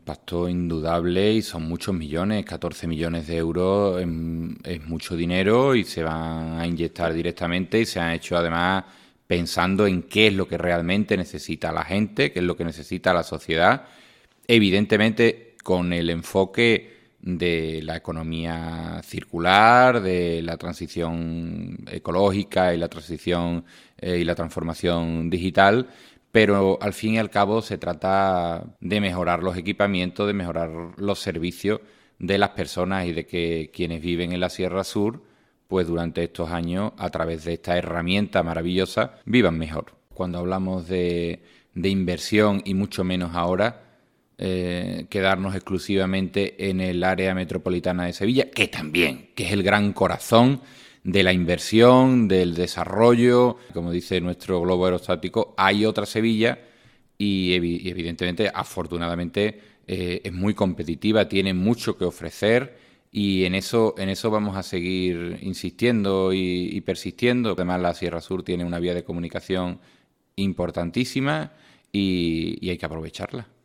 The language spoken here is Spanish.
impacto indudable y son muchos millones, 14 millones de euros es mucho dinero y se van a inyectar directamente y se han hecho además pensando en qué es lo que realmente necesita la gente, qué es lo que necesita la sociedad, evidentemente con el enfoque de la economía circular, de la transición ecológica y la transición y la transformación digital, pero al fin y al cabo se trata de mejorar los equipamientos, de mejorar los servicios de las personas y de que quienes viven en la Sierra Sur, pues durante estos años, a través de esta herramienta maravillosa, vivan mejor. Cuando hablamos de inversión y mucho menos ahora, quedarnos exclusivamente en el área metropolitana de Sevilla, que también, que es el gran corazón de la inversión, del desarrollo. Como dice nuestro globo aerostático, hay otra Sevilla y evidentemente, afortunadamente, es muy competitiva, tiene mucho que ofrecer y en eso vamos a seguir insistiendo y persistiendo. Además, la Sierra Sur tiene una vía de comunicación importantísima y hay que aprovecharla.